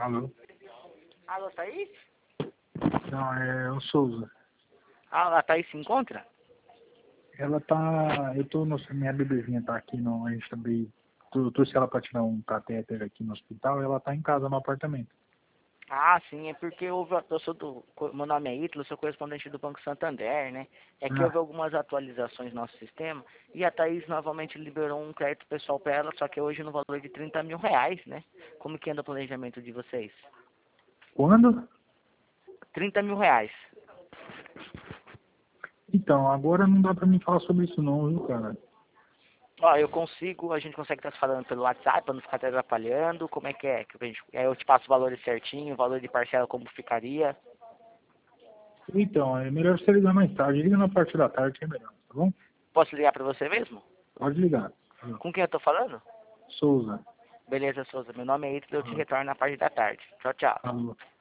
Alô? Alô, Thaís? Não, é o Souza. Ah, a Thaís se encontra? Ela tá. Eu tô no. Minha bebezinha tá aqui no. A gente também. Trouxe ela pra tirar um catéter aqui no hospital e ela tá em casa no apartamento. Ah, sim, é porque meu nome é Ítalo, eu sou correspondente do Banco Santander, né? É que houve Ah, algumas atualizações no nosso sistema e a Thaís novamente liberou um crédito pessoal para ela, só que hoje no valor de 30 mil reais, né? Como que anda o planejamento de vocês? quando? 30 mil reais. Então, agora não dá pra mim falar sobre isso não, viu, cara? Ó, a gente consegue estar se falando pelo WhatsApp para não ficar te atrapalhando, como é que é? Aí eu te passo o valor certinho, o valor de parcela como ficaria. Então, é melhor você ligar mais tarde. Liga na parte da tarde que é melhor, tá bom? Posso ligar para você mesmo? Pode ligar. Com quem eu tô falando? Souza. Beleza, Souza. Meu nome é Ítalo, eu te Alô. retorno na parte da tarde. Tchau, tchau. Alô.